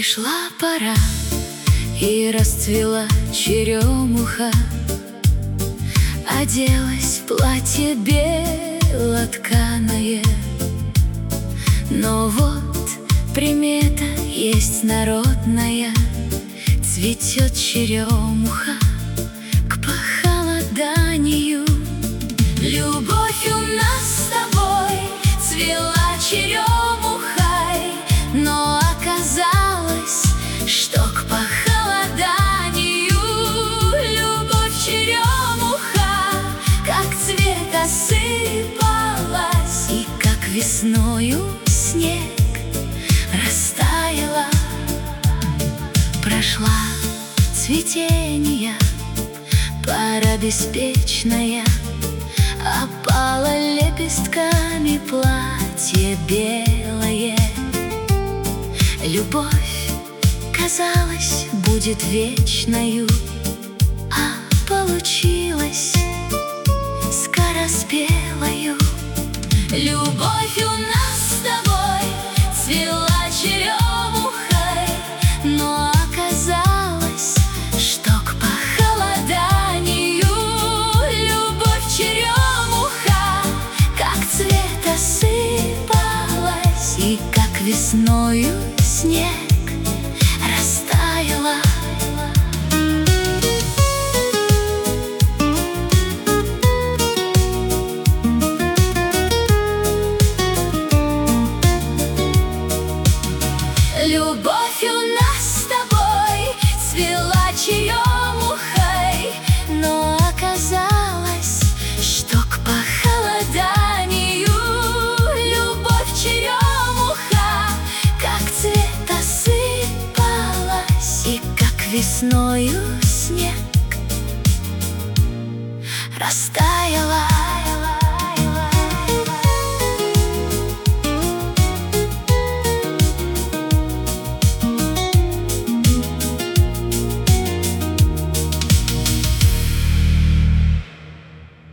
Пришла пора, и расцвела черемуха, оделась в платье белотканое. Но вот примета есть народная: цветет черемуха к похолоданию. Любовь у нас с тобой цвела черемухой, но оказалось, что к похолоданию любовь черемуха как цвет осыпалась, и как весною снег растаяла. Прошла цветения пора беспечная, опало лепестками платье белое. Любовь, казалось, будет вечною, а получилась скороспелою. Любовь у нас с тобой цвела черемухой, но оказалось, что к похолоданию любовь черемуха как цвет осыпалась, и как весною снег растаяла. Любовь у нас с тобой цвела черемухой, но оказалось, что к похолоданию любовь черемуха как цвет осыпалась, и как весною снег растаяла.